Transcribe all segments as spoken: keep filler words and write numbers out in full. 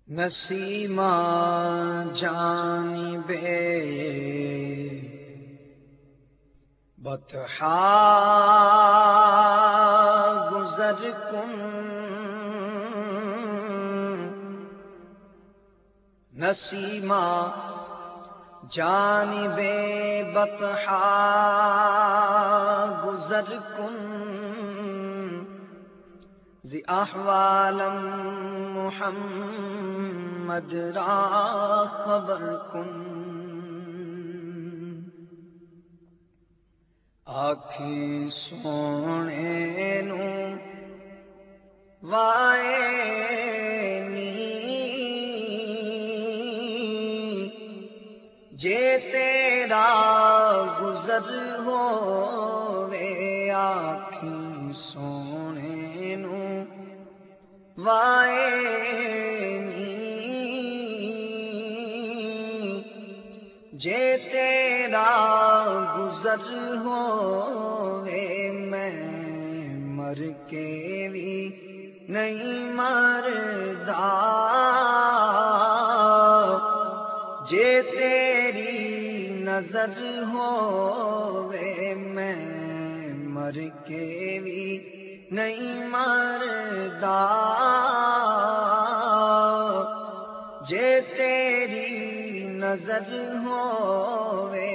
Nasima جانب بطحا گزر کن، نسیمہ جانب بطحا گزر کن، زی احوالم محمد را خبر کن۔ آکھی سونے نو وائے نی جے تیرا گزر ہووے، آکھی سونے نو وائے نی جے تیرا گزر ہووے، میں مر کے بھی نہیں مردا، جے تیری نظر ہووے، میں مر کے بھی نہیں مردا، جے تیری نظر ہووے۔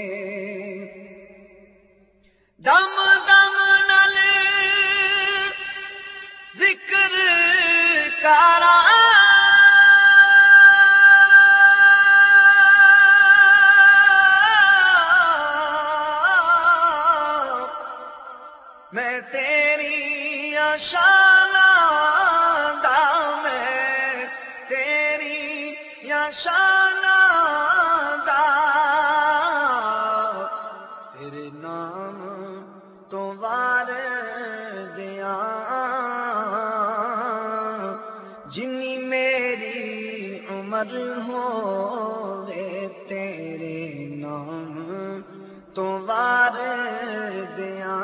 دم دم نال ذکر کرا، میں تیری شانہ دا، میں تیری شانہ دا، تیرے نام تو وار دیاں، جنی میری عمر ہووے، تیرے نام تو وار دیاں،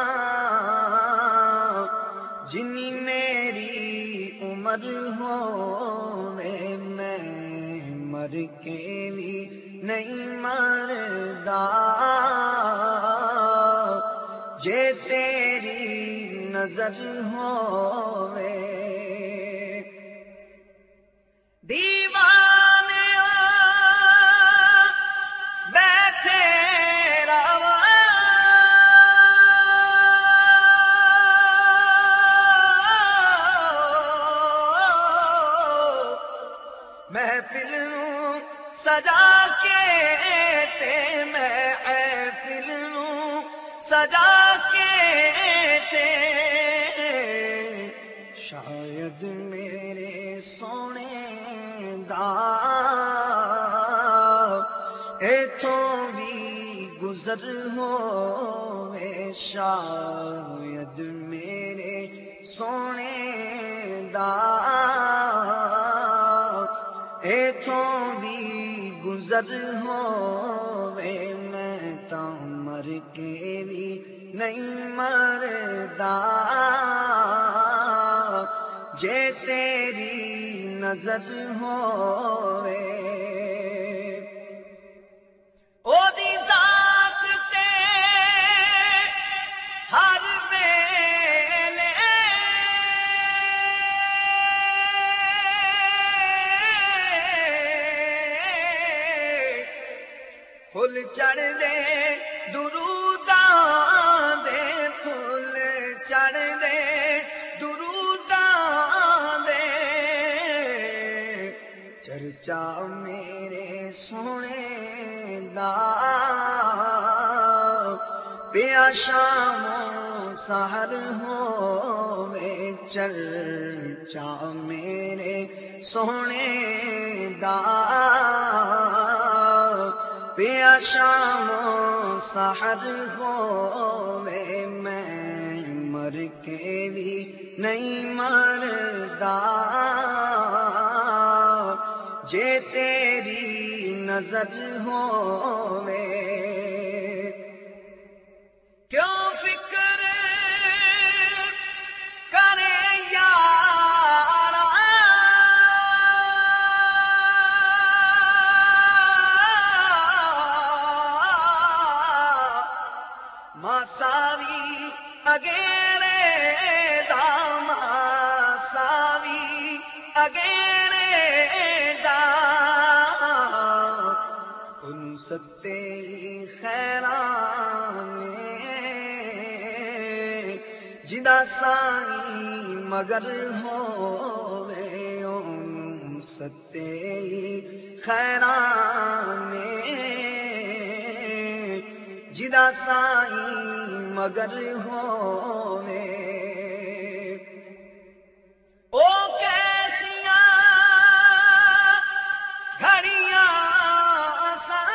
جنی میری عمر ہووے، میں مر کے بھی نہیں مردا، جے تیری نظر ہووے۔ دیوانے بیٹھے رہو، محفل نوں سجا کے تے، محفل نوں سجا کے تے، شاید میرے سونے دا ایتھوں بھی گزر ہووے، شاید میرے سونے دا ایتھوں بھی گزر ہووے، میں تاں مر کے بھی نہیں مردا، جے تیری نظر ہووے۔ او دی ذات تے ہر ویلے پھل چڑھ دے، دروداں دے پھل چڑھ دے، دروداں دے، چرچا میرے سونے دا پیا شام سحر ہووے، چرچا میرے سونے دا پیا شام سحر ہووے، میں مر کے بھی نہیں مردا، جے تیری نظر ہووے۔ کیوں فکر کرے یارا، وغیرے دا ان ستے خیرانے جدا سائی مگر ہووے ان ستے خیرانے جدا سائی مگر ہووے او کیسیاں گھڑیاں سن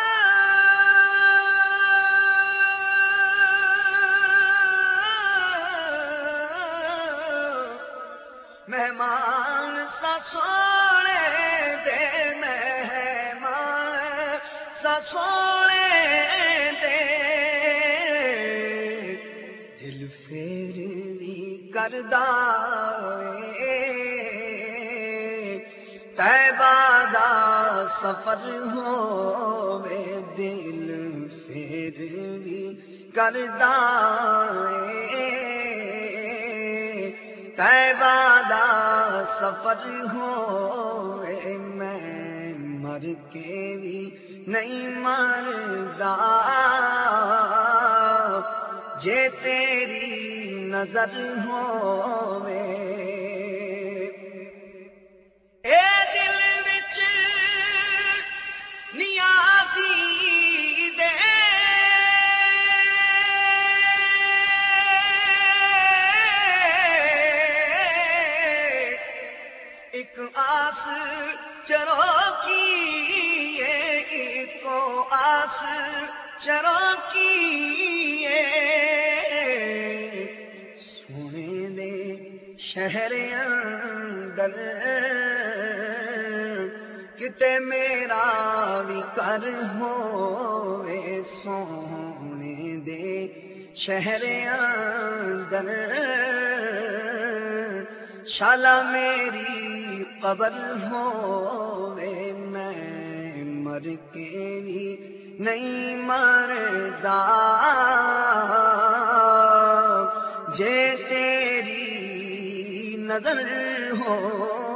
مہمان سا سونے دے مہمان سا سونے دے دل پھر بھی کردا طیبہ دا سفر ہووے دل پھر بھی کردا طیبہ دا سفر ہووے میں مر کے بھی نہیں مردا جے تیری نظر ہووے اے دل وچ نیازی دے ایک آس چرو کی ایک آس چرو کی سونے دے شہر اندر کتے میرا بھی کر ہووے سونے دے شہر اندر شالا میری قبر ہووے میں مر کے بھی نہیں مردا جے تیری نظر ہو